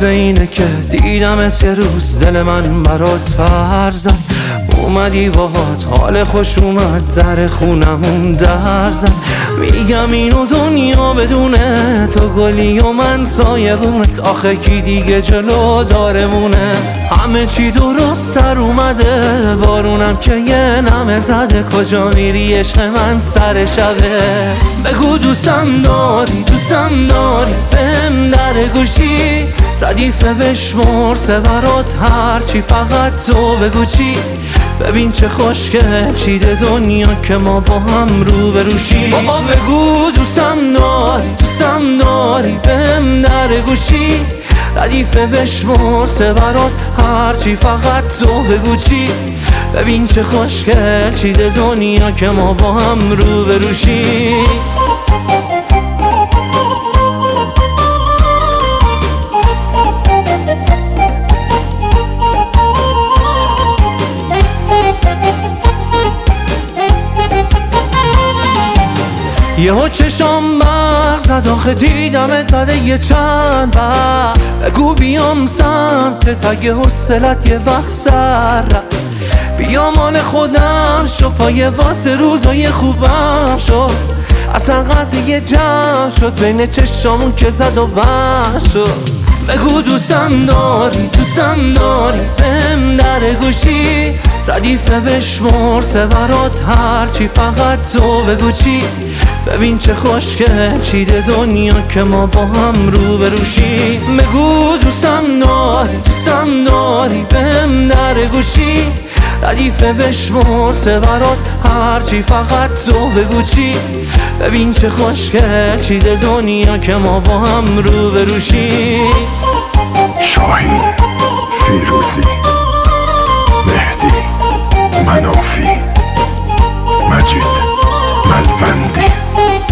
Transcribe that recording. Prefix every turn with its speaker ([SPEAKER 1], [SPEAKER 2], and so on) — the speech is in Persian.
[SPEAKER 1] مثل اینه که دیدمت یه روز دل من برات پر زد، اومدی باهات حال خوش اومد، زر خونمون در زد. میگم اینو دنیا بدونه تو گلی و من سایه بونه، آخه کی دیگه جلو دارمونه. همه چی درست در اومده، بارونم که یه نمه زده، کجا میری عشق من سر شبه. بگو دوستم داری بهم در گوشی، ردیفه بشمر سه برات هرچی، فقط تو بگو چی. ببین چه خوشگل چیده دنیا که ما با هم رو بروشی. بابا بگو دوستم داری بهم در گوشی، ردیفه بشمر سه برات هرچی، فقط تو بگو چی. ببین چه خوشگل چیده دنیا که ما با هم رو بروشی. یهو چشام برق زد، آخه دیدمت بعد یه چند وقت. بگو بیام سمتت اگه حوصلت یه وقت سر رفت، بیا مال خودم شو، پای واسه روزای خوبم شد. اصلا قضیه جمع شد بین چشامون که زد و بند شد. بگو دوستم داری بهم در گوشی، ردیفه بشمر سه برات هرچی، فقط تو بگو چی. ببین چه خوشگل چیده دنیا که ما با هم رو بروشی. بگو دوستم داری بهم در گوشی، ردیفه بشمر سه برات هرچی، فقط تو بگو چی. ببین چه خوشگل چیده دنیا که ما با هم رو بروشی.
[SPEAKER 2] شاهین، فیروزی، مهدی، منافی، مجید، ملوندی.